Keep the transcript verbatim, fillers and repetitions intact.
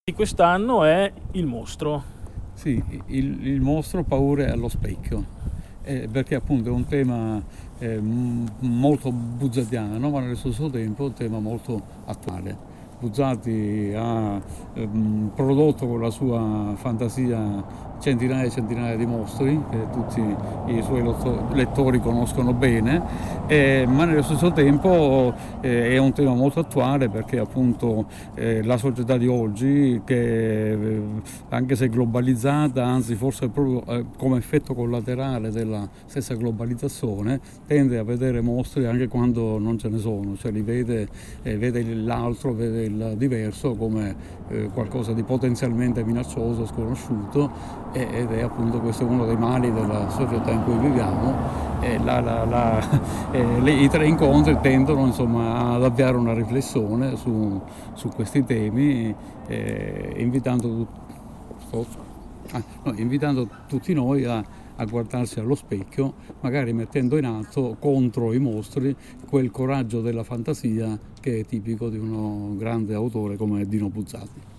Di quest'anno è Il mostro. Sì, il, il mostro paure allo specchio, eh, perché appunto è un tema eh, m- molto buzzatiano, ma nello stesso tempo è un tema molto attuale. Buzzati ha ehm, prodotto con la sua fantasia centinaia e centinaia di mostri che tutti i suoi lotto- lettori conoscono bene, eh, ma nello stesso tempo eh, è un tema molto attuale perché appunto eh, la società di oggi, che eh, anche se globalizzata, anzi forse proprio eh, come effetto collaterale della stessa globalizzazione, tende a vedere mostri anche quando non ce ne sono, cioè li vede, eh, vede l'altro, vede il diverso come eh, qualcosa di potenzialmente minaccioso, sconosciuto, eh, ed è appunto questo uno dei mali della società in cui viviamo. E la, la, la, eh, le, I tre incontri tendono insomma ad avviare una riflessione su, su questi temi, eh, invitando, sto, ah, no, invitando tutti noi a, a guardarsi allo specchio, magari mettendo in atto contro i mostri quel coraggio della fantasia che è tipico di uno grande autore come Dino Buzzati.